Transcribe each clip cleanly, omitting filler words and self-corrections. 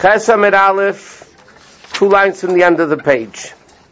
Ches Amid Aleph, 2 lines from the end of the page.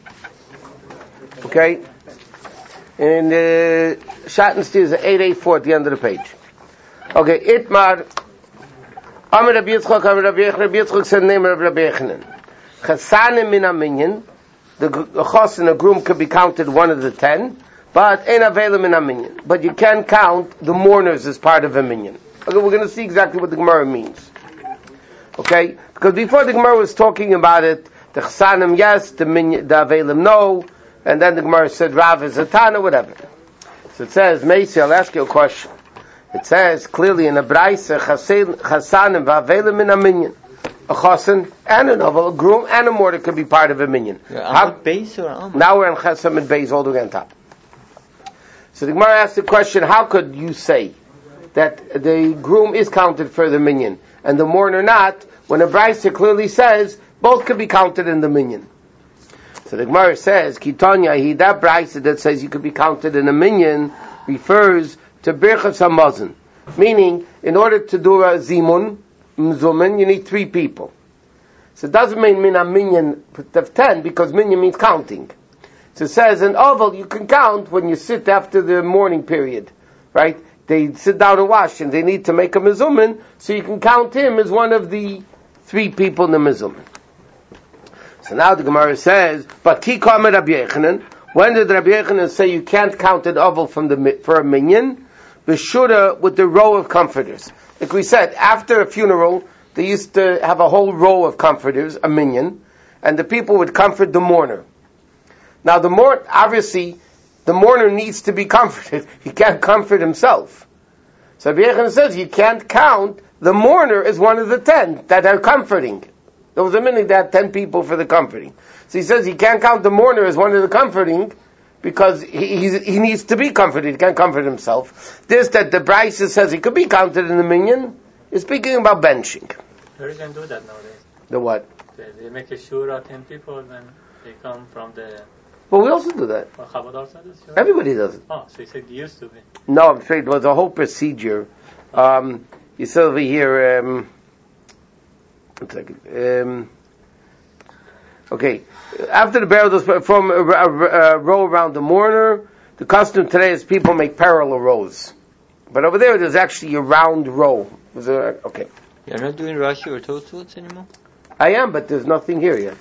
Okay? And Schattenstein is 884 at the end of the page. Okay, Itmar, Amir Rabbi Yitzchak, Amir Rabbi Yechanan, Rabbi Yitzchak said the name of Rabbi Yechanan. Chasanim min aminyan, the chos and the groom could be counted one of the 10, but ein avela min aminyan. But you can't count the mourners as part of a minyan. Okay, we're going to see exactly what the Gemara means. Okay? Because before the Gemara was talking about it, the chasanim yes, the avelim no, and then the Gemara said Rav is a Tana, whatever. So it says, Meisi, I'll ask you a question. It says clearly in the Braisa, chasanim v'avelim min aminyan. A chasen and a novel, a groom and a mortar could be part of a minyan. Base or Amud? Now we're on chesam and beis all the way on top. So the Gemara asked the question, how could you say that the groom is counted for the minyan and the mourner not, when a Braisa clearly says both could be counted in the minyan? So the Gemara says, Kitanya, that Braisa that says you could be counted in a minyan refers to Birchas HaMazon. Meaning, in order to do a zimun, mzumin, you need 3 people. So it doesn't mean min a minyan of 10, because minyan means counting. So it says, in oval, you can count when you sit after the morning period. Right? They sit down and wash, and they need to make a mezumin, so you can count him as one of the 3 people in the mezumin. So now the Gemara says, but Kikam Rabbi Yechanan, when did Rabbi Yechanan say you can't count an oval for a minyan? B'shura, with the row of comforters. Like we said, after a funeral, they used to have a whole row of comforters, a minyan, and the people would comfort the mourner. Now obviously, the mourner needs to be comforted. He can't comfort himself. So Rabbi Yechanan says you can't count the mourner as one of the 10 that are comforting. There was a minute that 10 people for the comforting. So he says he can't count the mourner as one of the comforting because he needs to be comforted. He can't comfort himself. This that the Braisa says he could be counted in the minyan is speaking about benching. You can do that nowadays. The what? They make a shura 10 people and they come from the... Well, we also do that. Well, Chabad also does shura? Everybody does it. Oh, so you said you used to be. No, I'm afraid it was a whole procedure. You said over here... okay. After the burial, those from a row around the mourner. The custom today is people make parallel rows, but over there's actually a round row. Okay. You're not doing Rashi or Tosafot anymore? I am, but there's nothing here yet.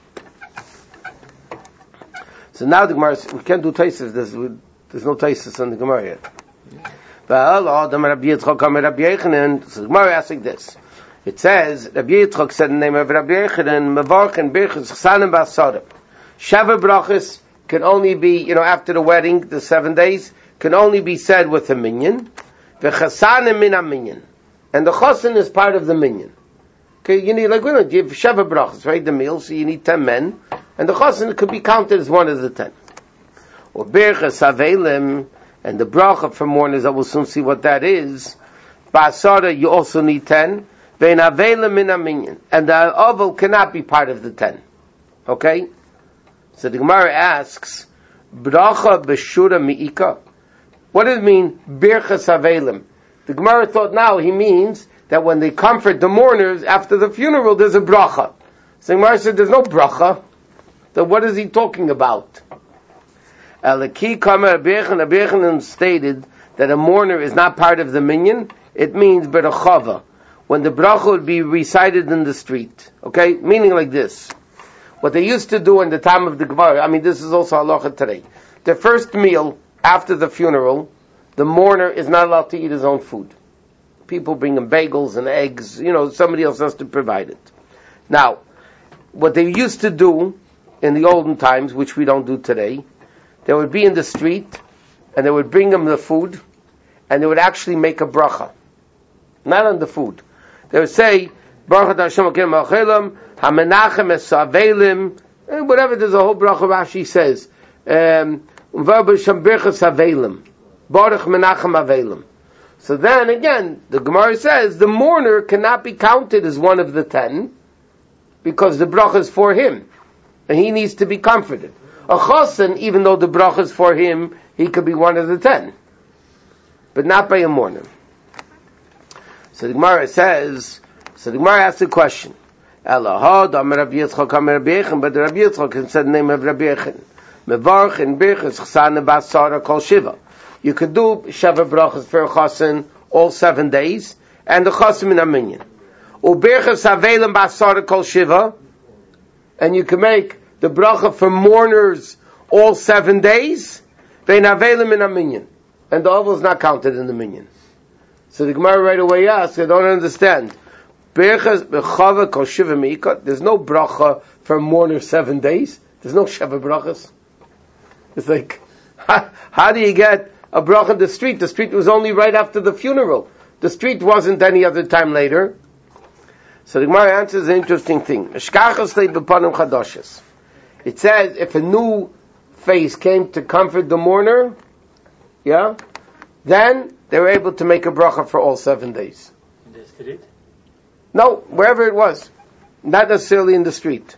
So now the Gemara, we can't do Tosafos. There's no Tosafos on the Gemara yet. So the Gemara asks like this. It says, Rabbi Yitzchak said in the name of Rabbi Yechanan, Mevarch and Birchas Chasanim B'Asara. Sheva brachas can only be, after the wedding, the 7 days, can only be said with a minyan. V'chasanim min a minyan. And the chasan is part of the minyan. Okay, you need, you have Sheva brachas, right, the meal, so you need 10 men, and the chasan could be counted as one of the 10. Or Birchas Avelim, and the bracha for mourners, I will soon see what that is. B'Asara, you also need 10. And the oval cannot be part of the 10. Okay? So the Gemara asks, Bracha b'shura mi'ika. What does it mean, Birchas Avelim? The Gemara thought now he means that when they comfort the mourners after the funeral, there's a bracha. So the Gemara said, there's no bracha. So what is he talking about? Elaki Kamer Abiyachanan stated that a mourner is not part of the minyan. It means Berachava, when the bracha would be recited in the street. Okay? Meaning like this. What they used to do in the time of the Gemara, this is also halacha today. The first meal after the funeral, the mourner is not allowed to eat his own food. People bring him bagels and eggs, somebody else has to provide it. Now, what they used to do in the olden times, which we don't do today, they would be in the street, and they would bring him the food, and they would actually make a bracha. Not on the food. They would say, Baruch Hashem Elokeinu Melech HaMenachem Es Avelim, whatever. There's a whole bracha Rashi says. Birchas Avelim, Baruch Menachem Avelim. So then again, the Gemara says the mourner cannot be counted as one of the 10 because the bracha is for him, and he needs to be comforted. A chasen, even though the bracha is for him, he could be one of the 10, but not by a mourner. So the Gemara asks the question, Elahad, Amar Rabbi Yitzchak, Amar Rabbi Yechon, but Rabbi Yitzchak said the name of Rabbi Yechon. Mevarch in Birchas Chasana Basara Kol Shiva. You could do Sheva Brachas for a Chasen all 7 days, and the Chasen in a minyan. Ubirchas Havelim Basara Kol Shiva, and you can make the bracha for mourners all 7 days, Vein Havelim in a minyan. And the oval is not counted in the minyan. So the Gemara right away asks, I don't understand. Birchas Bechava Kol Shiva Meikot, there's no bracha for mourners 7 days. There's no Sheva Brachas. It's like, how do you get a bracha in the street? The street was only right after the funeral. The street wasn't any other time later. So the Gemara answers an interesting thing. It says, if a new face came to comfort the mourner, yeah, then they were able to make a bracha for all 7 days. In the street? No, wherever it was. Not necessarily in the street.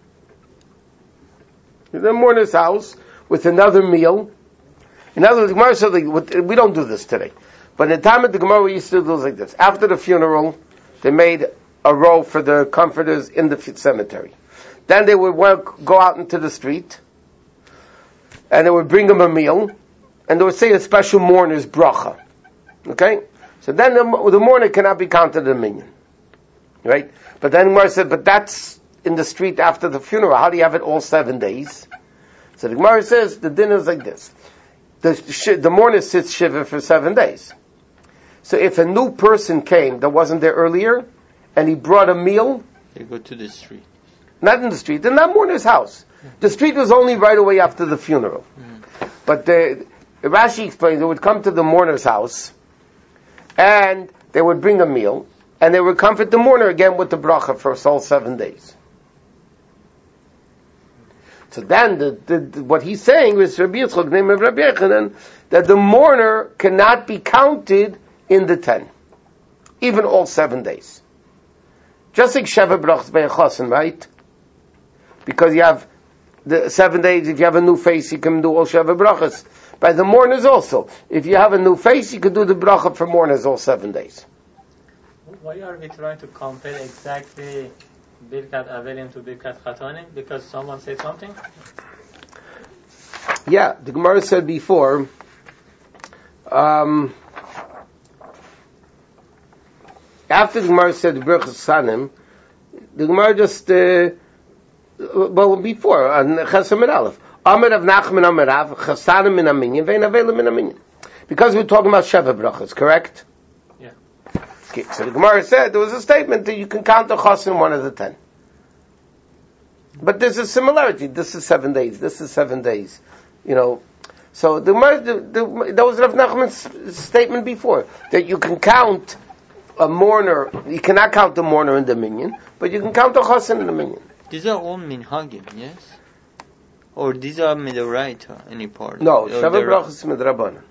In the mourner's house, with another meal. In other words, the Gemara said, we don't do this today. But in the time of the Gemara, we used to do it like this. After the funeral, they made a row for the comforters in the cemetery. Then they would go out into the street, and they would bring them a meal, and they would say a special mourner's bracha. Okay? So then the mourner cannot be counted a minyan. Right? But then Gemara said, but that's in the street after the funeral. How do you have it all 7 days? So the Gemara says, the dinner is like this. The mourner sits shiva for 7 days. So if a new person came that wasn't there earlier, and he brought a meal, They go to the street. not in the street, in that mourner's house. The street was only right away after the funeral. But Rashi explains, they would come to the mourner's house, and they would bring a meal, and they would comfort the mourner again with the bracha for all 7 days. So then, what he's saying is Rabbi Yitzchak, name of Rabbi Yechanan, that the mourner cannot be counted in the 10, even all 7 days. Just like Sheva Brachas by a Chasen, right? Because you have the 7 days, if you have a new face, you can do all Sheva Brachas. By the mourners also. If you have a new face, you can do the bracha for mourners all 7 days. Why are we trying to compare exactly Birkat Avelim to Birkat Chatanim? Because someone said something? Yeah, the Gemara said before, after the Gemara said the Birchas Sanim, the Gemara just, before, Chesed Aleph, Amar of Nachman Amar Rav, Chasanim min Aminyan, Vein Avelim min Aminyan. Because we're talking about Sheva Brachas, correct? Yeah. Okay, so the Gemara said, there was a statement that you can count the Chasim 1 of the 10. But there's a similarity. This is 7 days, this is 7 days. You know, so the that was Rav Nachman's statement before, that you can count a mourner, you cannot count the mourner in the minyan, but you can count the Chasim in the minyan. These are all minhagim, yes? Or these are midoraita, any part? No, Sheva Brachas midrabanan.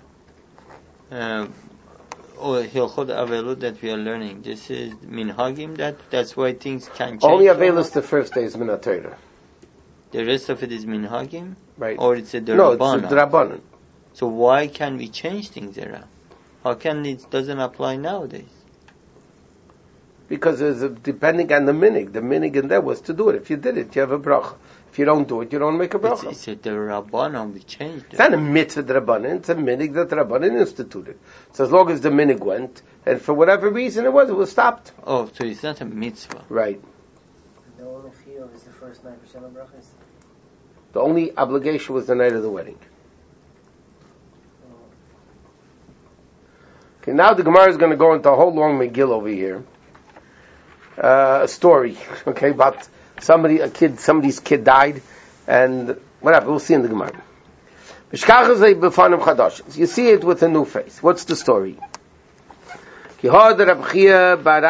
Or Hilchot Avelot that we are learning. This is minhagim, that's why things can change. Only Avelus the first day is Minat Torah. The rest of it is minhagim? Right. Or it's a No, derabbanan? it's a drabanan. So why can we change things around? How can it doesn't apply nowadays? Because there's depending on the minig. The minig in there was to do it. If you did it, you have a bracha. If you don't do it, you don't make a bracha. It's a derabbanan, we changed it. It's not a mitzvah drabanan, it's a minig that Rabbanan instituted. So as long as the minig went, and for whatever reason it was stopped. Oh, so it's not a mitzvah. Right. The only field is the first night for Sheva Brachas. The only obligation was the night of the wedding. Okay, now the Gemara is going to go into a whole long Megillah over here. A story, okay, about somebody's kid died, and whatever, we'll see in the Gemara. You see it with a new face. What's the story? Reb Chia bar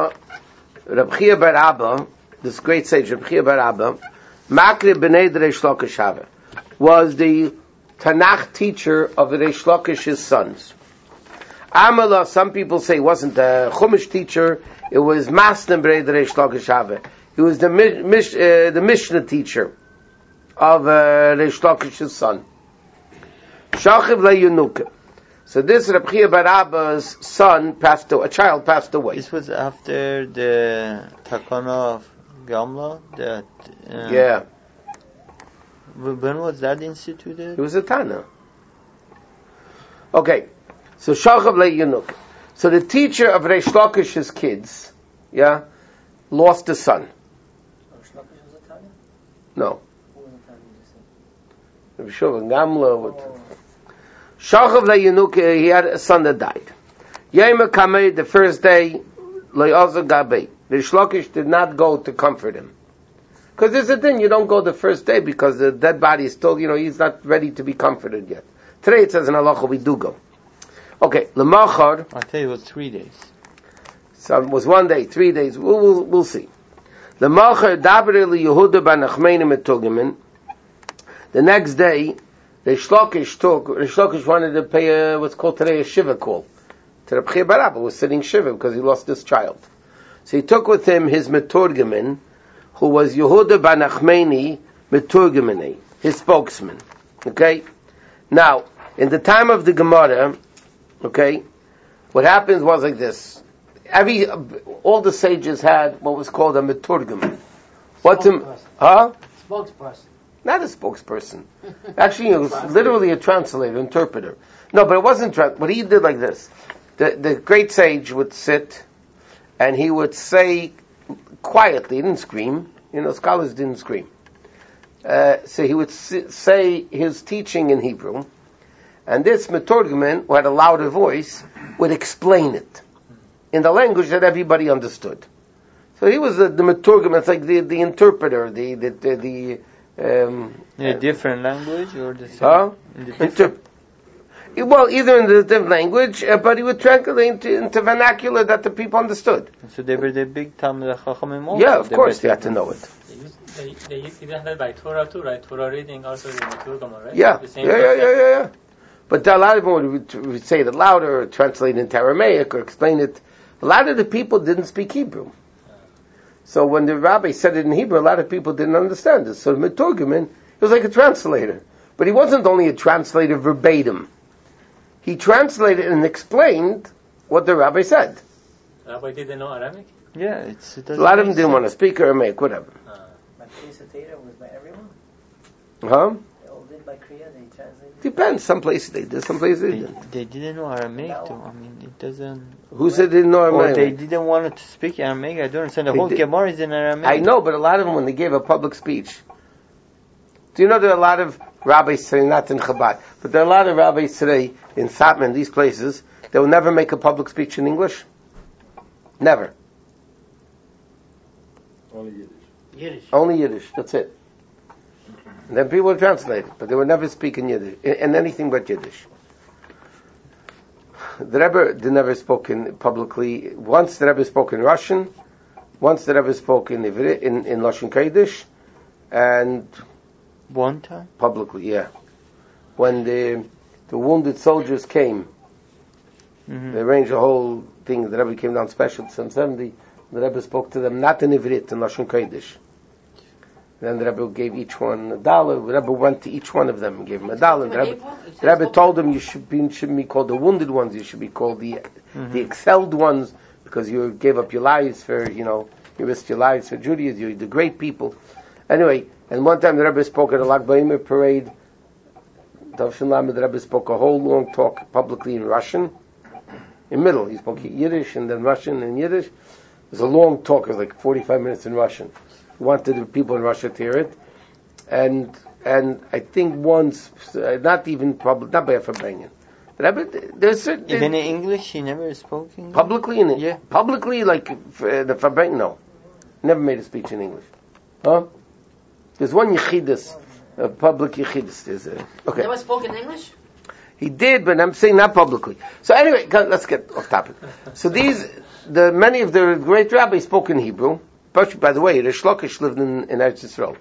Abba, this great sage, Reb Chia bar Abba, Makri b'nei Reish Lakish was the Tanakh teacher of the Reish Lakish's sons. Amala, some people say, wasn't the Chumash teacher, it was Masna b'nei Reish Lakish. He was the Mishnah teacher of Reish Lakish's son. Shachiv le'Yenuka. So this Reb Chia bar Abba's son a child passed away. This was after the Takana of Gamla, that... Yeah. When was that instituted? It was a Tana. Okay. So Shachav le'Yanuk. So the teacher of Reish Lakish's kids, yeah, lost a son. Oh, Shlokish was a Tanya? No. Who was a Tanya, you said? Sure, Gamla. Shachav le'Yanuk, he had a son that died. Yema Kamei, the first day, le'Ozer Gabei. Reish Lakish did not go to comfort him. Because there's a thing, you don't go the first day because the dead body is still, he's not ready to be comforted yet. Today it says in halacha we do go. Okay, Lemachar. I tell you, it was 3 days. So it was 1 day, 3 days. We'll see. Lemachar daber li Yehuda ben Nachmani metugimin. The next day, Reish Lakish wanted to pay what's called today a shiva call. To the B'chir Barabba was sitting shiva because he lost this child. So he took with him his meturgimin, who was Yehuda ben Nachmani meturgimini, his spokesman. Okay? Now, in the time of the Gemara, okay, what happens was like this. All the sages had what was called a meturgimin. What's a, Spokesperson. Not a spokesperson. Actually, it was literally a translator, interpreter. No, but it wasn't, what he did like this. The great sage would sit, and he would say quietly, he didn't scream, scholars didn't scream. So he would say his teaching in Hebrew, and this meturgimin, who had a louder voice, would explain it in the language that everybody understood. So he was the meturgimin, it's like the interpreter, different language or the same? Well, either in the different language, but he would translate into vernacular that the people understood. So they were the big Talmud Chachamim also? Yeah, of course, they had to know it. They used to do that by Torah too, right? Torah reading also the Meturgama, right? Yeah. But a lot of them would say it louder, or translate it into Aramaic, or explain it. A lot of the people didn't speak Hebrew. So when the rabbi said it in Hebrew, a lot of people didn't understand it. So the Meturgimin, he was like a translator. But he wasn't only a translator verbatim. He translated and explained what the rabbi said. The rabbi didn't know Aramaic? Yeah, a lot of them didn't want to speak Aramaic, whatever. But Kriya Satira was by everyone? Huh? They all did by Kriya, they translated? Depends, some places they did, some places they didn't. They didn't know Aramaic too, it doesn't... Who said they didn't know Aramaic? Or they didn't want to speak Aramaic, I don't understand. The whole Gemara is in Aramaic. I know, but a lot of them, when they gave a public speech... Do you know there are a lot of rabbis today, not in Chabad, but there are a lot of rabbis today in Satmar, these places, they will never make a public speech in English? Never. Only Yiddish. Only Yiddish, that's it. And then people will translate it, but they will never speak in Yiddish, in anything but Yiddish. The Rebbe never spoke publicly. Once the Rebbe spoke in Russian, once the Rebbe spoke in Lashon Kodesh, and one time? Publicly, yeah. When the wounded soldiers came, they arranged the whole thing. The Rebbe came down special to 770. The Rebbe spoke to them not in Ivrit, in Lashon Kodesh. Then the Rebbe gave each one $1. The Rebbe went to each one of them and gave them $1. The Rebbe told them you shouldn't be called the wounded ones. You should be called the excelled ones because you gave up your lives for, you risked your lives for Judaism. You're the great people. Anyway, and one time the Rebbe spoke at a Lag B'Omer parade. The Rebbe spoke a whole long talk publicly in Russian. In middle, he spoke Yiddish and then Russian and Yiddish. It was a long talk. It was like 45 minutes in Russian. He wanted the people in Russia to hear it. And I think once, not even public, not by a Farbrengen. Even in English, he never spoke English? Publicly, yeah. Publicly, like the Farbrengen, no. Never made a speech in English. Huh? There's one Yechidus, a public Yechidus. Okay. Never spoke in English? He did, but I'm saying not publicly. So anyway, let's get off topic. So many of the great rabbis spoke in Hebrew. But, by the way, Reish Lakish lived in Eretz Yisrael.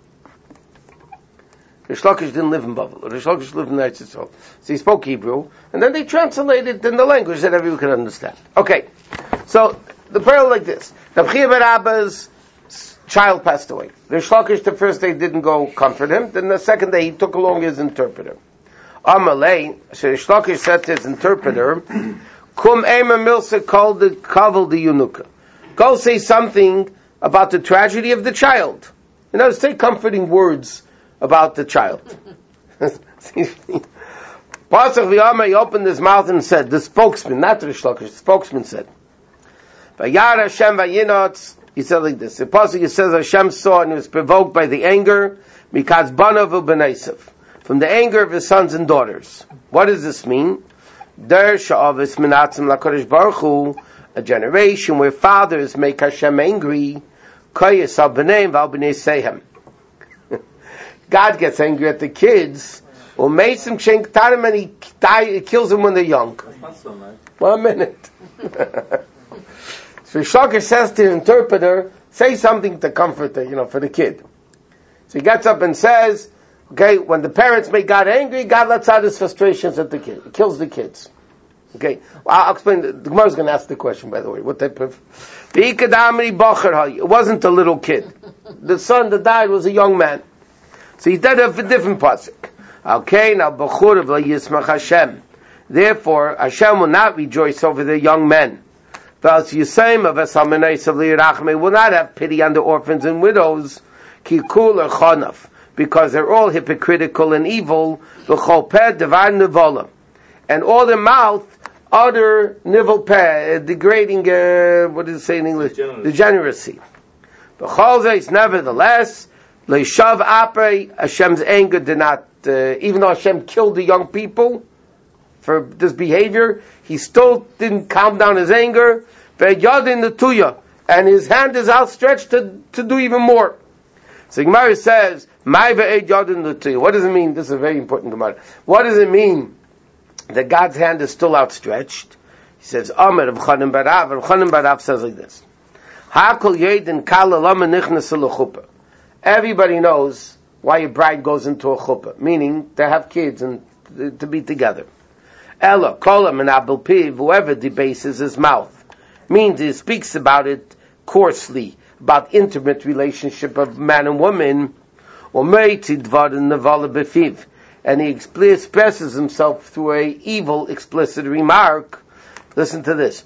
Reish Lakish didn't live in Bavel. Reish Lakish lived in Eretz Yisrael. So he spoke Hebrew, and then they translated in the language that everyone could understand. Okay, so the parallel like this. The B'chir Barabba's child passed away. Reish Lakish the first day didn't go comfort him. Then the second day he took along his interpreter. Amalei, so Reish Lakish said to his interpreter, Kum Eima Milsa called the Kaval the Yunuka. Go say something about the tragedy of the child. In other words, say comforting words about the child. Pasach v'yamar, he opened his mouth and said, the spokesman, not the Rish Lakish, the spokesman said, Vayar Hashem vayinotz, he said like this, the Pasach says Hashem saw and he was provoked by the anger, mikaz banav u'benaisav, from the anger of his sons and daughters. What does this mean? Der sha'avis minatzim l'kodesh baruch hu, a generation where fathers make Hashem angry, koyes al b'neim v'al b'nei sehem. God gets angry at the kids, or makes them shenk tarim, and he kills them when they're young. That's not so nice. 1 minute. So Shoker says to the interpreter, say something to comfort the, for the kid. So he gets up and says, okay, when the parents make God angry, God lets out his frustrations at the kid. He kills the kids. Okay, well, I'll explain. The Gemara is going to ask the question, by the way. What type of... It wasn't a little kid. The son that died was a young man. So he did a different pasuk. Okay, now Bachur of Yismach Hashem. Therefore, Hashem will not rejoice over the young men. Will not have pity on the orphans and widows, kikul or chanav, because they're all hypocritical and evil. And all their mouth utter nivel peh, degrading. What does it say in English? Degeneracy. Nevertheless, leishav apre, Hashem's anger did not. Even though Hashem killed the young people for this behavior, he still didn't calm down his anger. And his hand is outstretched to do even more. So Gemara says, what does it mean? This is a very important Gemara. What does it mean that God's hand is still outstretched? He says, Amar of Chanan Barav. And Chanan Barav says like this. Everybody knows why a bride goes into a chuppah, meaning to have kids and to be together. Ella, kolam and abel piv, whoever debases his mouth, means he speaks about it coarsely, about intimate relationship of man and woman, and he expresses himself through a evil, explicit remark. Listen to this.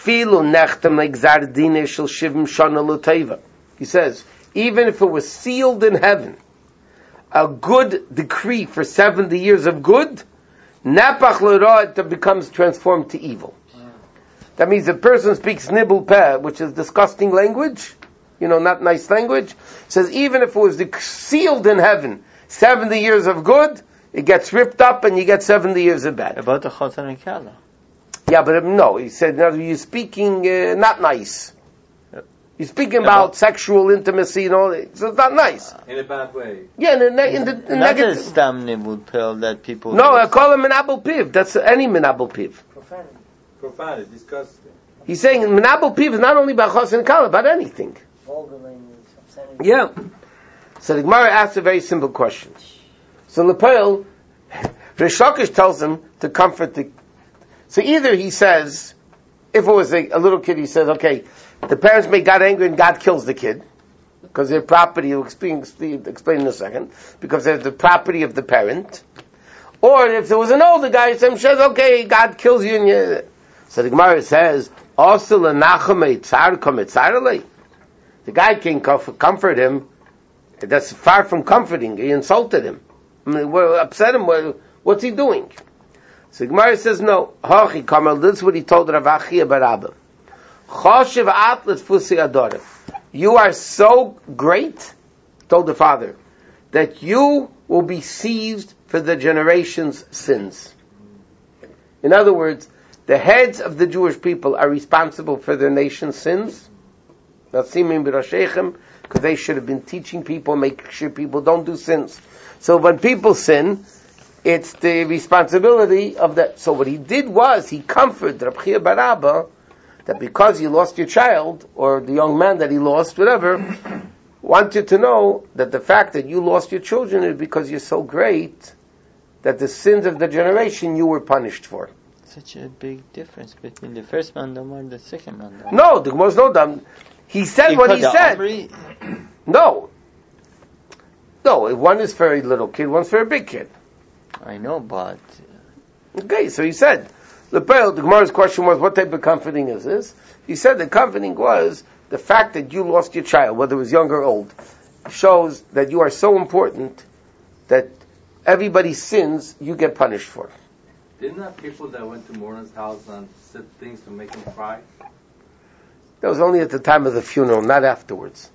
He says, even if it was sealed in heaven, a good decree for 70 years of good, napach l'ra, it becomes transformed to evil. That means a person speaks nibble peh, which is disgusting language, not nice language. Says even if it was sealed in heaven, 70 years of good, it gets ripped up and you get 70 years of bad. About the Chotan and Kala. Yeah, but no, he said, no, you're speaking not nice. You're speaking about sexual intimacy and all that, so it's not nice. In a bad way. Yeah, in not negative. a stam nibul pill that people... No, I call him minabel piv. That's any minabel piv. Profanity, disgusting. He's saying minabel piv is not only about chos and kala, about anything. Vulgar language, obscenity. Yeah. So the Gemara asks a very simple question. So Lepel, Rish Lakish tells him to comfort the... So either he says, if it was a little kid, he says, okay, the parents make God angry and God kills the kid, because their property, we'll explain in a second, because they're the property of the parent. Or if there was an older guy, he says, okay, God kills you. And so the Gemara says, the guy can't comfort him. That's far from comforting. He insulted him. Upset him. What's he doing? So the Gemara says, no. This is what he told Rav Achia bar Abba. You are so great, told the father, that you will be seized for the generation's sins. In other words, the heads of the Jewish people are responsible for their nation's sins. Because they should have been teaching people, making sure people don't do sins. So when people sin, it's the responsibility of that. So what he did was, he comforted Rav Chia bar Abba that because you lost your child, or the young man that he lost, whatever, want you to know that the fact that you lost your children is because you're so great that the sins of the generation you were punished for. Such a big difference between the first mandamar and the second mandamar. No, there was no dam. He said what he said. No, one is for a little kid, one's for a big kid. I know, but... Okay, so he said, the Gemara's question was, what type of comforting is this? He said the comforting was the fact that you lost your child, whether it was young or old, shows that you are so important that everybody's sins you get punished for. Didn't have people that went to Mourner's house and said things to make him cry? That was only at the time of the funeral, not afterwards.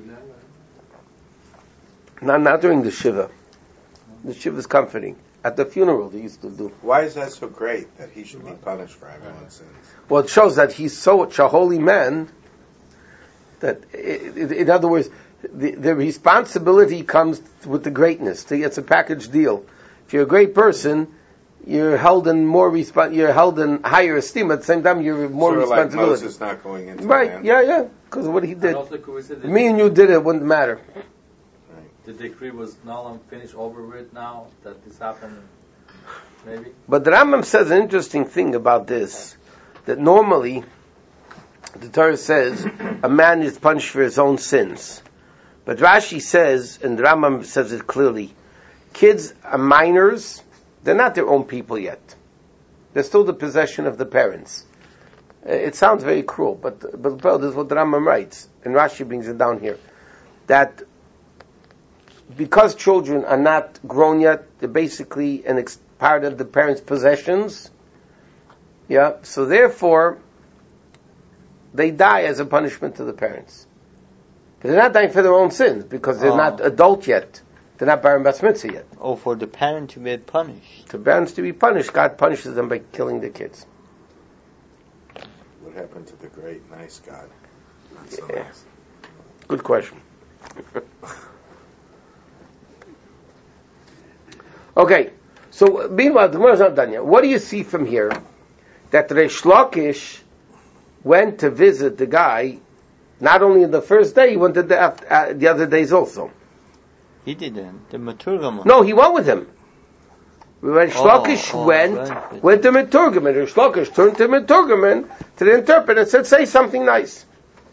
Not during the Shiva. The Shiva is comforting. At the funeral they used to do. Why is that so great that he should be punished for everyone's sins? Well, it shows that he's such a holy man that, in other words, the responsibility comes with the greatness. It's a package deal. If you're a great person, you're held in you're held in higher esteem. At the same time, you're more sort of responsibility. Like Moses not going into right? land. Yeah. Because of what he did. Also, could we say Me and you did it wouldn't matter. the decree was null and finished over with now that this happened? Maybe. But the Rambam says an interesting thing about this, that normally the Torah says a man is punished for his own sins. But Rashi says, and the Rambam says it clearly, kids are minors, they're not their own people yet. They're still the possession of the parents. It sounds very cruel, but this is what the Rambam writes, and Rashi brings it down here, that because children are not grown yet, they're basically part of the parents' possessions. Yeah, so therefore, they die as a punishment to the parents. But they're not dying for their own sins, because they're not adult yet. They're not bar bas mitzvah yet. Oh, for the parent to be punished. The parents to be punished, God punishes them by killing their kids. What happened to the great, nice God? Not so Yeah. nice. Good question. Okay, so meanwhile, the Gemara is not done yet. What do you see from here? That Reish Lakish went to visit the guy, not only the first day, he went to the other days also. He didn't. The Maturgam. No, he went with him. Reish Lakish went to Meturgaman. Reish Lakish turned to Meturgaman, to the interpreter, and said, say something nice.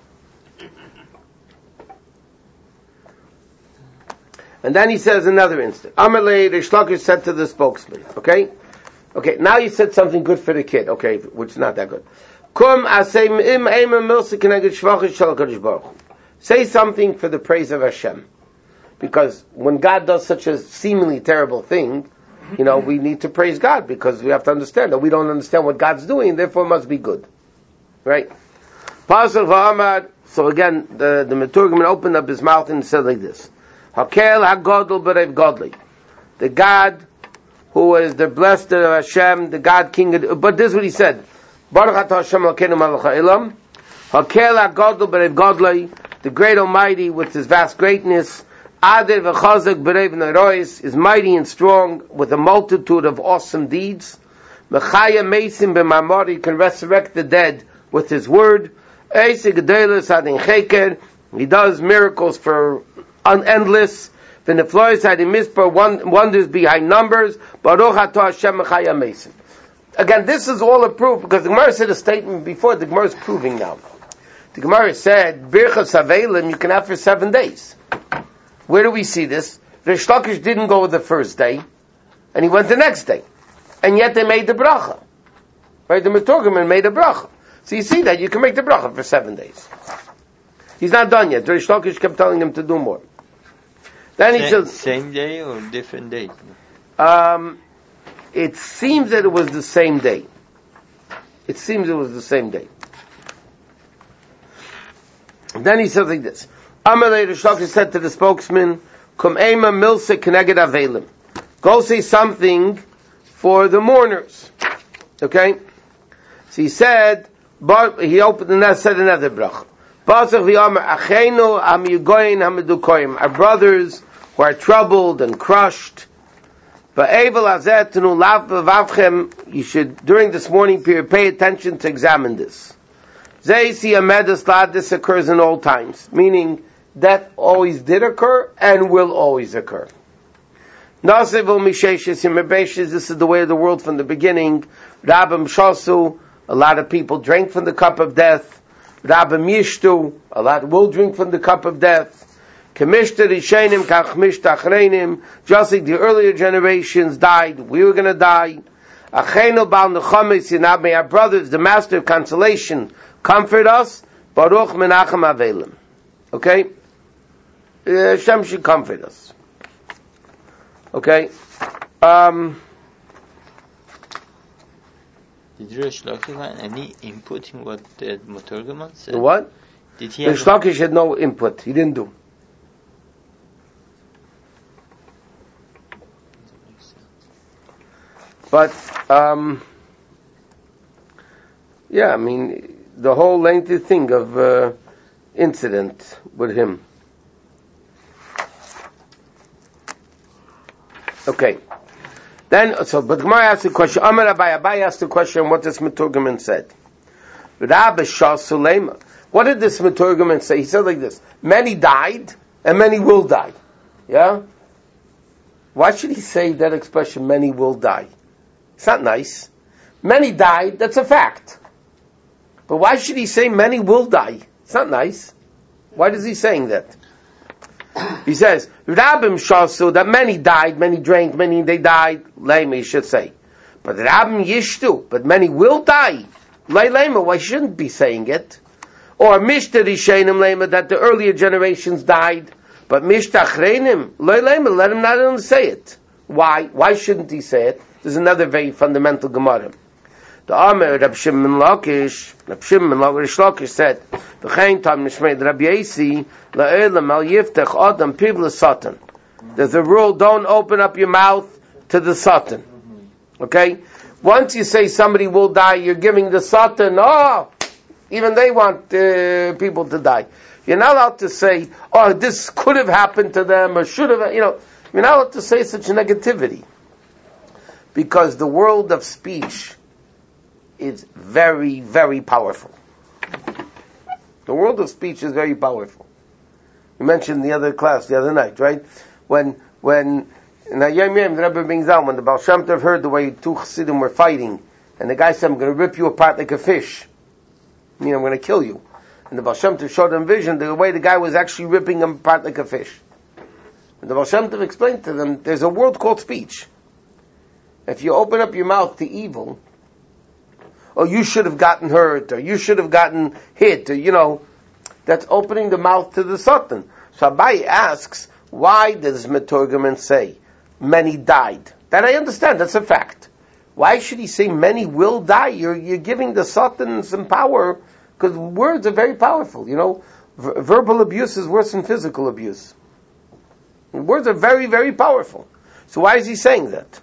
And then he says another instant. Amalei, Reish Lakish said to the spokesman, okay, now you said something good for the kid, okay, which is not that good. Say something for the praise of Hashem. Because when God does such a seemingly terrible thing, we need to praise God, because we have to understand that we don't understand what God's doing, therefore it must be good. Right? So again, the Meturgaman opened up his mouth and said like this. Hakel HaGodel B'Rev Godli. The God who is the blessed of Hashem, the God King of, but this is what he said. Baruch Atah Hashem Elokeinu Melech HaOlam. Hakel HaGodel B'Rev Godli. The great Almighty with His vast greatness. Adir V'Chazak B'Rev Nerois is mighty and strong with a multitude of awesome deeds. Mechaya Meisim B'Mamori can resurrect the dead with His word. Eisig Gedolos Adin Cheker. He does miracles for unendless. V'neflois Adin Mispar wonders behind numbers. Baruch Atah Hashem Mechaya Meisim. Again, this is all a proof, because the Gemara said a statement before, the Gemara is proving now. The Gemara said, Birchas Avelim you can have for 7 days. Where do we see this? Reish Lakish didn't go the first day, and he went the next day. And yet they made the bracha. Right? The Meturgaman made a bracha. So you see that you can make the bracha for 7 days. He's not done yet. Reish Lakish kept telling him to do more. Then he says, same day or different day? It seems that it was the same day. Then he says like this. Amalei Reish Lakish said to the spokesman, Kum Ema Milse Keneged Avelim. Go say something for the mourners. Okay? So he said, he opened and then said another bracha. Our brothers who are troubled and crushed. You should, during this morning period, pay attention to examine this. This occurs in all times, meaning that always did occur and will always occur. This is the way of the world from the beginning. Rabam Shasu, a lot of people drank from the cup of death. Rabam Yishtu, a lot will drink from the cup of death. Just like the earlier generations died, we were going to die. May our brothers, the master of consolation, comfort us. Baruch Menachem Avelim. Okay? Hashem should comfort us. Okay? Did Rish Lakish have any input in what the Mutargaman said? What? Did he have Rish Lakish had no input. He didn't do. But, yeah, I mean, the whole lengthy thing of incident with him. Okay. Then, but Gemara asked the question, Amar Abai asked the question, what this Meturgaman said. Rabbi Shah Sulema. What did this Meturgaman say? He said like this, many died, and many will die. Yeah? Why should he say that expression, many will die? It's not nice. Many died, that's a fact. But why should he say many will die? It's not nice. Why is he saying that? He says, Rabbim Shasu, that many died, many drank, many they died, Lema, he should say. But Rabbim Yishtu, but many will die. Lema, why shouldn't be saying it? Or Mishta Rishenim Lema, that the earlier generations died, but Mishta Achreinim, Lema, let him not say it. Why? Why shouldn't he say it? There's another very fundamental Gemara. The Amr, Rab Shimon Lakish said, V'chein tam nishmei Rabbi Yasi, la'elam al yiftech adam piv l'satan. There's a rule, don't open up your mouth to the satan. Okay? Once you say somebody will die, you're giving the satan, even they want people to die. You're not allowed to say, this could have happened to them, or should have, you're not allowed to say such negativity. Because the world of speech is very, very powerful. The world of speech is very powerful. We mentioned the other class, the other night, right? When in Hayom Yom, the Rebbe brings out, when the Baal Shem Tov heard the way two Chassidim were fighting, and the guy said, I'm going to rip you apart like a fish. I mean, I'm going to kill you. And the Baal Shem Tov showed them vision, the way the guy was actually ripping him apart like a fish. And the Baal Shem Tov explained to them, there's a word called speech. If you open up your mouth to evil, or you should have gotten hurt, or you should have gotten hit, or that's opening the mouth to the Satan. So Abai asks, why does Meturgaman say, many died? That I understand, that's a fact. Why should he say many will die? You're giving the Satan some power, because words are very powerful, verbal abuse is worse than physical abuse. Words are very, very powerful. So why is he saying that?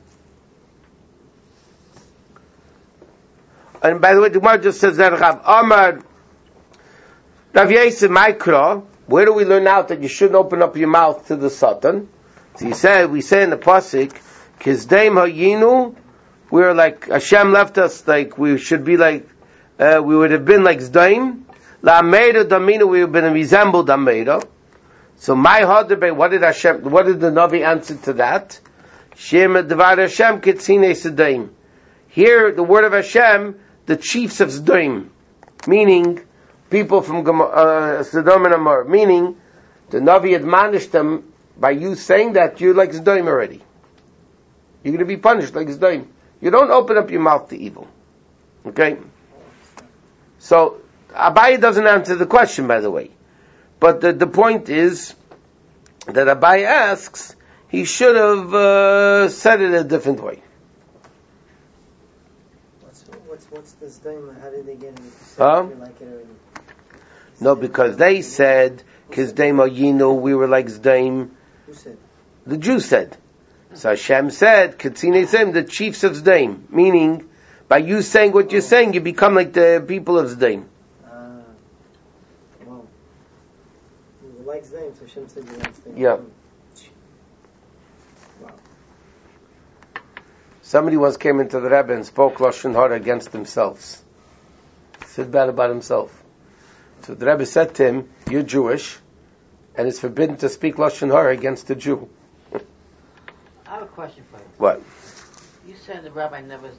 And by the way, the Gemara just says that Rav Amar, Rav Yosef Mikra, where do we learn out that you shouldn't open up your mouth to the Satan? So we say in the Pasuk, Kizdeim Hayinu, we're like, Hashem left us like, we should be like, we would have been like Zdaim, La Ameira Damina, we would have been resembled Ameira. So my Hadarbe, what did the Navi answer to that? Shema Devar Hashem Kitzine Sedaim. Here, the word of Hashem, the chiefs of Zdaim, meaning people from Sodom and Amor, meaning the Navi admonished them by you saying that you're like Zdaim already. You're going to be punished like Zdaim. You don't open up your mouth to evil. Okay? So, Abai doesn't answer the question, by the way. But the point is that Abai asks, he should have said it a different way. What's this thing? How did they get it? Like it already? No, because they said, Kizdeim Ayinu, we were like Zdaim. Who said? The Jews said. So Hashem said, Katzine Zdaim, the chiefs of Zdaim. Meaning, by you saying what you're saying, you become like the people of Zdaim. Well, we were like Zdaim, so Hashem said you like Zdaim. Yeah. Somebody once came into the Rebbe and spoke Lashon Hara against themselves. Said bad about himself. So the Rebbe said to him, you're Jewish, and it's forbidden to speak Lashon Hara against a Jew. I have a question for you. What? You said the rabbi never,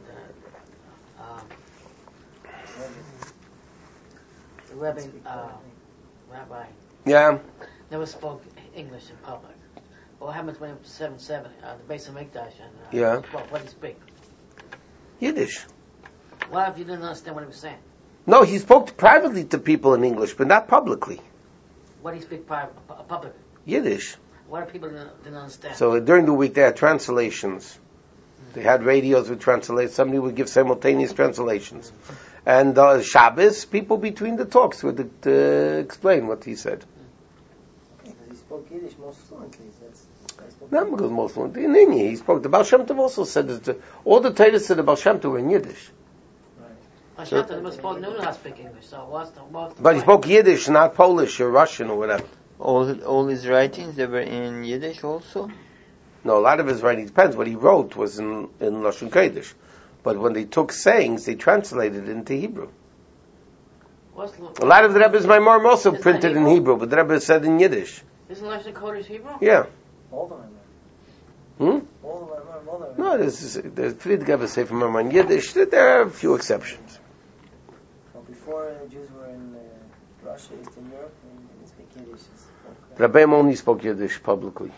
rabbi Yeah. never spoke English in public. What happens when it was 7-7, the base of Mikdash, and yeah. What did he speak? Yiddish. What if you didn't understand what he was saying? No, he spoke privately to people in English, but not publicly. What do you speak public? Yiddish. What do people didn't understand? So during the week they had translations. They had radios with translations. Somebody would give simultaneous translations. And Shabbos, people between the talks would explain what he said. Because he spoke Yiddish most fluently. Not because most fluently. In India, he spoke. The Baal Shem Tov also said that all the Torah said the Baal Shem Tov were in Yiddish. Hashem was supposed knew how to speak English, so what's the But he spoke Yiddish, not Polish or Russian or whatever. All his writings, they were in Yiddish also? No, a lot of his writing depends. What he wrote was in Lashon Kodesh. But when they took sayings, they translated it into Hebrew. A lot of the Rebbe's Maimorim also printed in Hebrew, but the Rebbe said in Yiddish. Isn't Lashon Kodesh Hebrew? Yeah. All the Maimorim. Hmm? All the Maimorim. No, there's Fried Rebbe Sefer Maimon in Yiddish. There are a few exceptions. Well, before the Jews were in Russia, Eastern Europe, they didn't speak Yiddish. Rebbeim only spoke Yiddish publicly.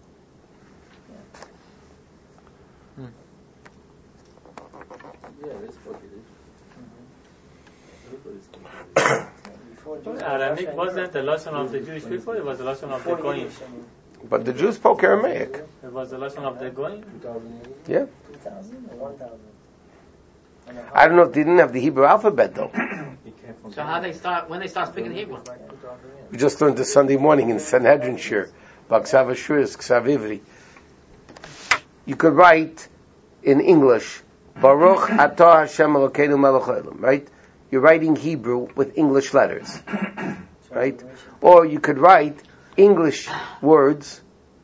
Yeah, they spoke Yiddish. Everybody spoke Yiddish. Aramaic wasn't the lesson of the Jewish people, it was the lesson of the Goyim. But the Jews spoke Aramaic. It was the lesson of the Goyim. Yeah. 2,000 or 1,000? I don't know if they didn't have the Hebrew alphabet though. So how they start when they start speaking Hebrew? We just learned this Sunday morning in Sanhedrin Shir, Baksav Ashuris, Ksav Ivri. You could write in English, Baruch Atah Hashem Elokeinu Melech Haolam, right? You're writing Hebrew with English letters, right? Or you could write English words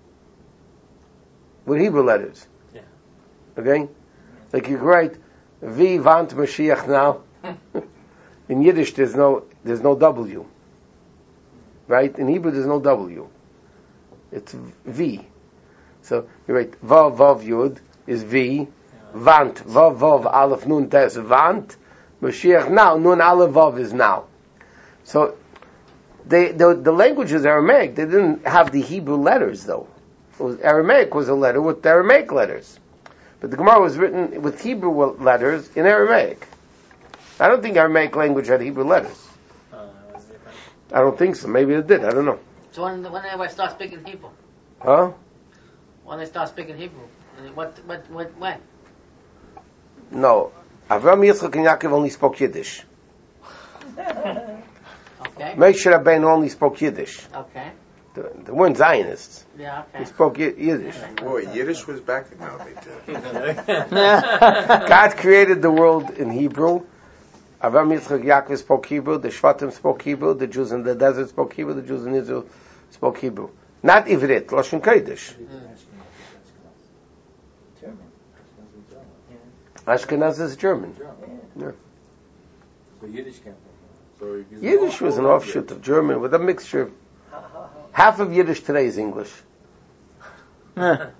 with Hebrew letters. Yeah. Okay? Like you could write Vi Vant Mashiach now. In Yiddish there's no W. Right? In Hebrew there's no W. It's V. So you write Vav Vav Yud is V. Vant Vav Vav Aleph Nun Tes Vant Mashiach now. Nun Aleph Vav is now. So the language is Aramaic. They didn't have the Hebrew letters though. Aramaic was a letter with Aramaic letters. But the Gemara was written with Hebrew letters in Aramaic. I don't think Aramaic language had Hebrew letters. I don't think so. Maybe it did. I don't know. So when they start speaking Hebrew? Huh? When they start speaking Hebrew? When? No. Avram, Yitzchak, and Yaakov only spoke Yiddish. Okay. Moshe Rabbeinu only spoke Yiddish. Okay. They weren't Zionists. Yeah, okay. They spoke Yiddish. Boy, Yiddish was back then. No, they did. God created the world in Hebrew. Avram, Yitzchak, Yaakov spoke Hebrew. The Shvatim spoke Hebrew. The Jews in the desert spoke Hebrew. The Jews in Israel spoke Hebrew. Not Ivrit, Lashon Kodesh. German. Ashkenaz is German. Yeah. So Yiddish came from there. So Yiddish was an offshoot of German with a mixture. Half of Yiddish today is English. It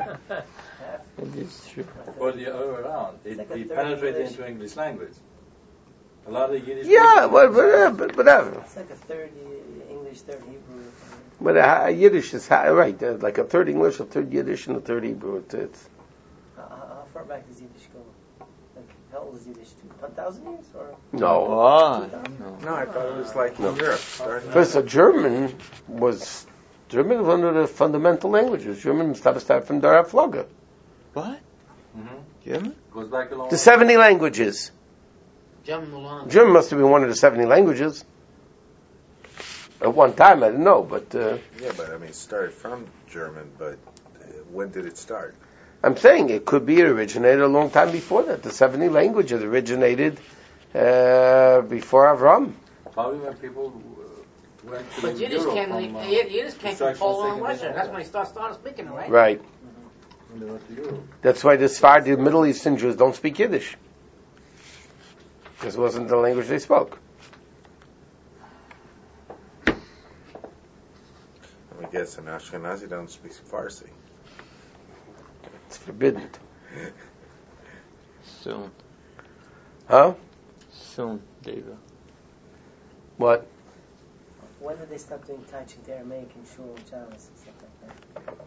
is true. Or the other way around. It penetrated into English language. A lot of Yiddish. Yeah, but whatever. It's like a third English, third Hebrew. But Yiddish is right, like a third English, a third Yiddish, and a third Hebrew. It's How far back does Yiddish go? Like, how old is Yiddish? 1,000 years? Or no. Oh, No, I thought it was like in Europe. First, German was one of the fundamental languages. German started from Der Flagge. what? Mm-hmm. German? Goes back a long The 70 languages. German must have been one of the 70 languages. At one time, I didn't know, but Yeah, but I mean, it started from German, but when did it start? I'm saying it could be originated a long time before that. The 70 languages originated before Avram. Probably when people went to But Yiddish Europe came from Poland and Russia. That's when they started speaking it, right? Right. when they went to Europe. That's why the Sephardi Middle Eastern Jews don't speak Yiddish. Because it wasn't the language they spoke. I guess an Ashkenazi don't speak Farsi. It's forbidden. Soon. Huh? Soon, David. What? when did they stop doing teaching to Aramaic in shul and Shabbos and stuff like that?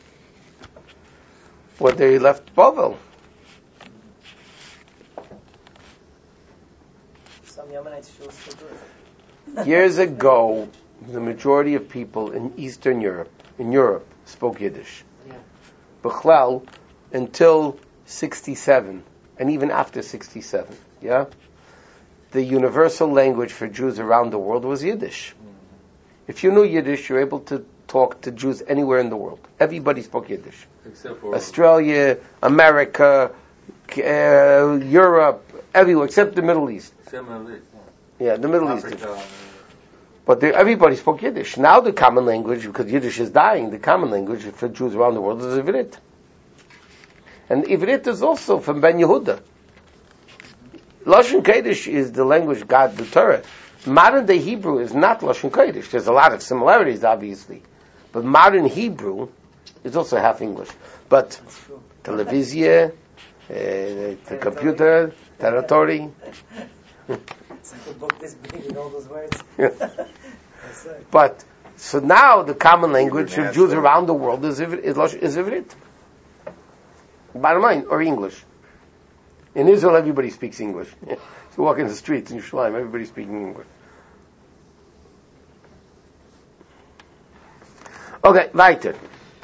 When they left Bavel. Some Yemenites should still do it. Years ago, the majority of people in Eastern Europe, spoke Yiddish. Yeah. B'chlal, until 67, and even after 67, yeah? The universal language for Jews around the world was Yiddish. If you knew Yiddish, you're able to talk to Jews anywhere in the world. Everybody spoke Yiddish. Except for Australia, America, Europe, everywhere, except the Middle East. Yeah, the Middle East. Africa. But everybody spoke Yiddish. Now the common language, because Yiddish is dying, the common language for Jews around the world is Ivrit. And Ivrit is also from Ben Yehuda. Lashon Kodesh is the language God, the Torah. Modern day Hebrew is not Lashon Kodesh. There's a lot of similarities, obviously. But modern Hebrew is also half English. But television, the computer, territory. It's like a book this big with all those words. That's it. But, so now the common language of Jews around the world is Ivrit. Bottom line, or English. In Israel, everybody speaks English. If you walk in the streets in Yerushalayim, everybody's speaking English. Okay, weiter.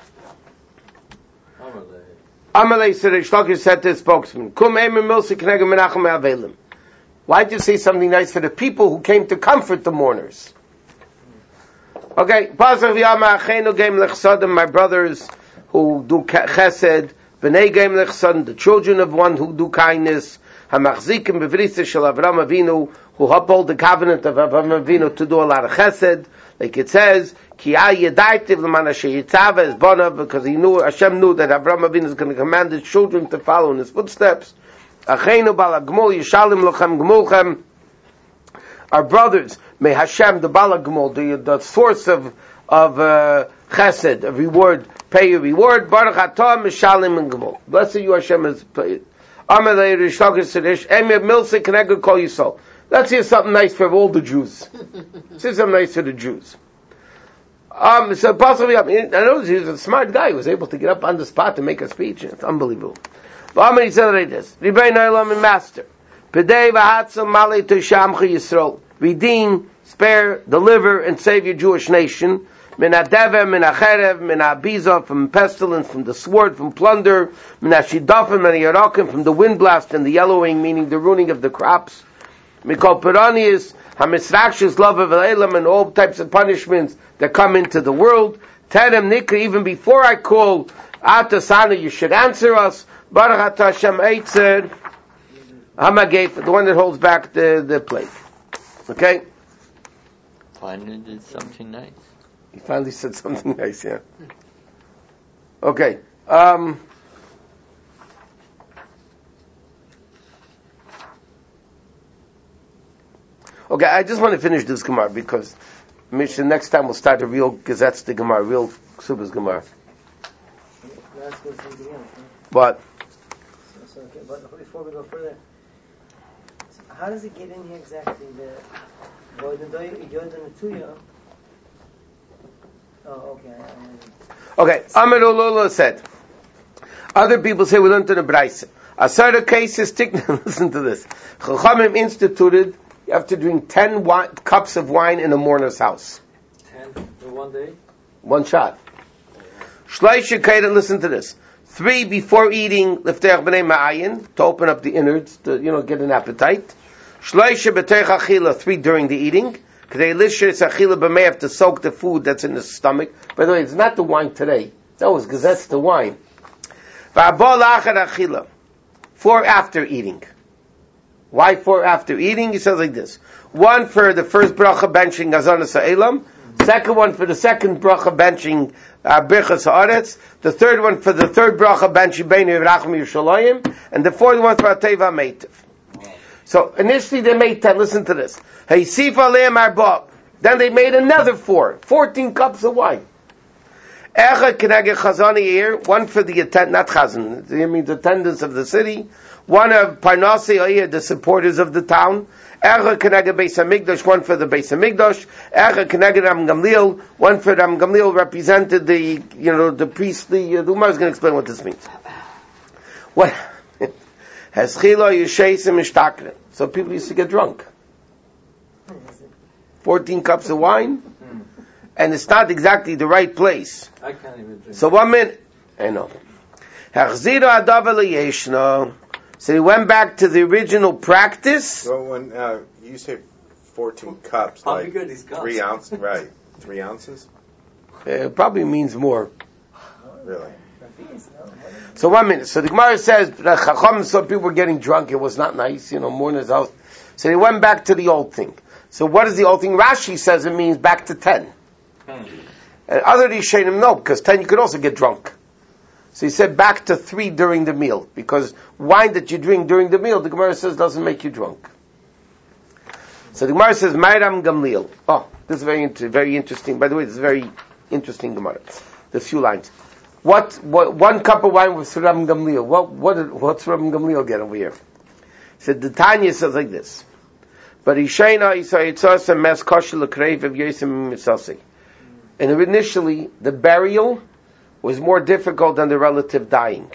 Amalei said, Shlokis said to his spokesman, Kum Eimer Milsi Knegem Menachem Avelim. Why did you say something nice for the people who came to comfort the mourners? Okay, Pasach V'yama Achenu Geim Lechsadim, my brothers who do chesed, B'nei Geim Lechsadim, the children of one who do kindness, HaMachzikim B'vrisa Shel Avram Avinu, who uphold the covenant of Avram Avinu to do a lot of chesed, like it says, Ki Yedaitiv L'man Asher Yitzava Es Bonav, because Hashem knew that Avram Avinu is going to command his children to follow in his footsteps. Achenu Bala Gmul Yishalim Lochem Gmulchem, our brothers, may Hashem, the Bala Gmul, the source of chesed, of reward, pay your reward. Baruch Atah Mishalim and Gmul. Blessed you Hashem is paid. Amalei Rishlokis Sedish Emir Milsik Kneged Kol Yisrael. Let's hear something nice for all the Jews. Let's hear something nice for the Jews. So possibly, I know he was a smart guy. He was able to get up on the spot to make a speech. It's unbelievable. But he said like this: Rebbeinu Olam and Master, Pedei v'hatzal malei toshamcha Yisrael. Redeem, spare, deliver, and save your Jewish nation. Min ha'dever, min ha'cherev, min ha'biza, from pestilence, from the sword, from plunder, min ha'shidafim, min ha'yarakim, from the wind blast and the yellowing, meaning the ruining of the crops. Mikol peranius, ha'misrakshus, love of elam, and all types of punishments that come into the world. Terem nikra, even before I call, Atasana, you should answer us. Baruch Atah Hashem Eitzer, Hamagef, the one that holds back the plague. Okay? Finally did something nice. He finally said something nice, yeah. Okay. Okay, I just want to finish this Gemara because Mishnah, next time we'll start a real Gesetz the Gemara, real Ksubas Gemara. That's good from the beginning. But Okay, but before we go further, so how does it get in here exactly? The Yodan Tuya. Oh, okay. okay, Amar Ulula said. Other people say we learned in the Braisa. A certain case is listen to this. Chachamim instituted you have to drink 10 cups of wine in a mourner's house. 10 in one day? One shot. Shleisha Kaidan, listen to this. 3 before eating, Lifteach B'nei Ma'ayin, to open up the innards, to, get an appetite. Shleisha B'teich Achila, 3 during the eating. K'dei Lishris Achila B'meif, to soak the food that's in the stomach. By the way, it's not the wine today. That was Gesetz the wine. V'abol Achar Achila, 4 after eating. Why 4 after eating? He says like this. 1 for the first bracha benching Gazanas Ha'elam. Second one for the second bracha benching Birchas Haaretz. The third one for the third bracha benching Beinu Yerachim Yerushalayim. And the fourth one for Ateva Meitiv. So initially they made 10. Listen to this. Hey Sifa Le'em Arbab. Then they made another 4. 14 cups of wine. Echad Keneged Chazani here. 1 for the not Chazan. I mean the attendants of the city. 1 of Parnasi Oyer, the supporters of the town. Echad Keneged Beis HaMikdash, 1 for the Beis HaMikdash. Echad Keneged Ram Gamliel, 1 for Ram Gamliel represented the priestly. The Umar is going to explain what this means. What? Has Chila Yishaysim Ishtakren. So people used to get drunk. 14 cups of wine, and it's not exactly the right place. I can't even drink. So 1 minute, I know. So he went back to the original practice. So when you say 14 cups, How like big are these cups? 3 ounces, right? 3 ounces? It probably means more. Really? So 1 minute. So the Gemara says that Chacham saw people were getting drunk. It was not nice, more in his house. So he went back to the old thing. So what is the old thing? Rashi says it means back to 10. And other Rishonim no, because 10 you could also get drunk. So he said back to 3 during the meal, because wine that you drink during the meal, the Gemara says doesn't make you drunk. So the Gemara says Mairam Gamliel. Oh, this is very interesting. By the way, this is very interesting Gemara. There's a few lines. What 1 cup of wine with Rabban Gamliel? What's Rabban Gamliel get over here? So the Tanya says like this. But and initially, the burial was more difficult than the relative dying.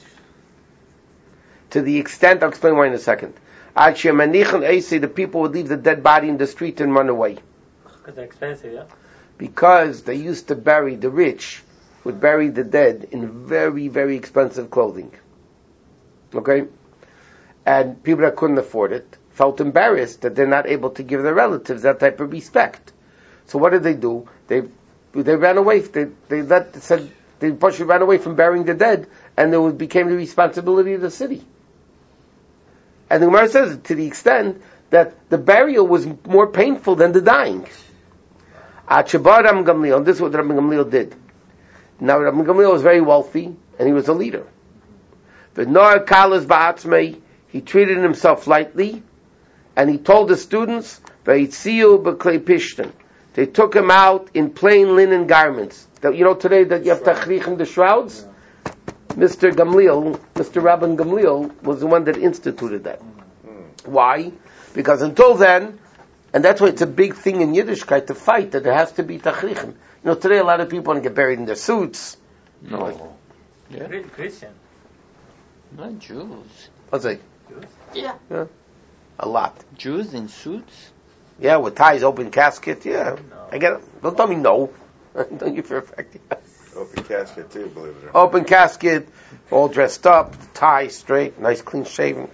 To the extent, I'll explain why in a second. The people would leave the dead body in the street and run away. Because they're expensive, yeah? Because they used to bury, the rich would bury the dead in very, very expensive clothing. Okay? And people that couldn't afford it felt embarrassed that they're not able to give their relatives that type of respect. So what did they do? They ran away. They partially ran away from burying the dead, and it became the responsibility of the city. And the Gemara says to the extent that the burial was more painful than the dying. Achabar Rabban Gamliel, this is what Rabban Gamliel did. Now Rabban Gamliel was very wealthy, and he was a leader. But Noar Kalas Ba'atzmei, he treated himself lightly, and he told the students, Vayitziu b'klei pishtan. They took him out in plain linen garments. Today that you have tachrichim, the shrouds? Mr. Gamliel, Mr. Rabban Gamliel, was the one that instituted that. Why? Because until then, and that's why it's a big thing in Yiddishkeit to fight, that there has to be tachrichim. Today a lot of people want to get buried in their suits. No. Yeah. Christian. Not Jews. What's it? Yeah. A lot. Jews in suits? Yeah, with ties, open casket, yeah. No. I get it. Don't tell me no. Don't you for a fact. Open casket too, believe it or not. Open casket, all dressed up, tie straight, nice clean shaven.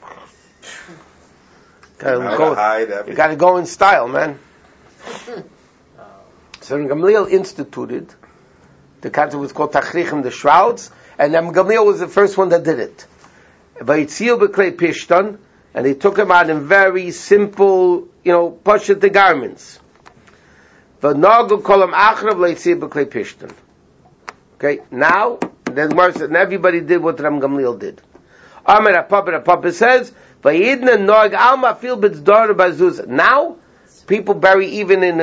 You gotta go in style, man. So Gamliel instituted, the concept was called Tachrichim, the shrouds, and then Gamliel was the first one that did it. Vayitziu b'klei pishtan, and they took him out in very simple, pashut the garments. V'nagu kolam achrav vayitziu b'klei pishtan. Okay, now, then and everybody did what Rabban Gamliel did. Amar Papa says, Vayidna nog alma fil b'zdar bazuz. Now, people bury even in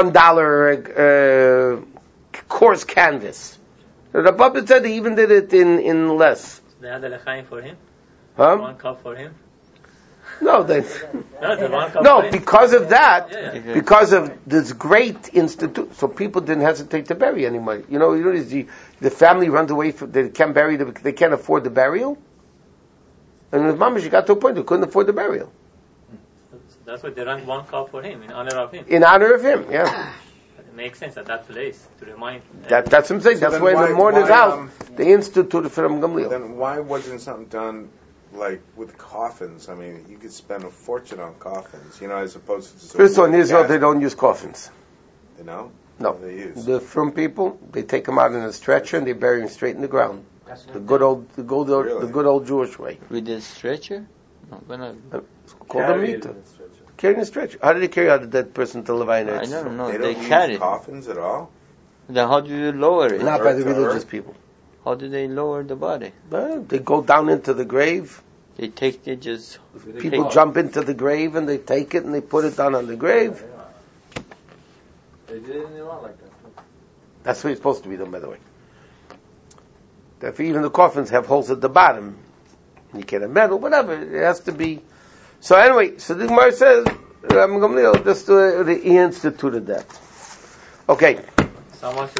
$1 coarse canvas. The Papa said they even did it in less. They had a lechaim for him? Huh? 1 cup for him? No, The 1 cup for him? because of that, Yeah. because of this great institute, so people didn't hesitate to bury anybody. The family runs away from, they can't bury, they can't afford the burial. And with Mamash, got to a point they couldn't afford the burial. That's why they ran 1 cup for him, in honor of him. In honor of him, yeah. It makes sense at that place, to remind. That's what I'm saying. So that's then why in the mourner's house, they instituted from Gamliel. Then why wasn't something done like with coffins? I mean, you could spend a fortune on coffins, as opposed to just First of all, in Israel, they don't use coffins. No. No. What do they use? The from people, they take them out in a stretcher and they bury them straight in the ground. The good old Jewish way. With a stretcher? No, Called a meter. Carrying a stretcher. How did they carry out a dead person to Levine? I don't know. They They don't carry use coffins at all? Then how do you lower it? Not by the Earth to religious earth? people. How do they lower the body? They go down into the grave. They take it just... People jump into the grave and they take it and they put it down on the grave. They did it in Iran like that. That's the way it's supposed to be done, by the way. Therefore, even the coffins have holes at the bottom. You can't have metal, whatever. It has to be. So anyway, so the Gemara says, Rabban Gamliel just he instituted that. Okay. Someone should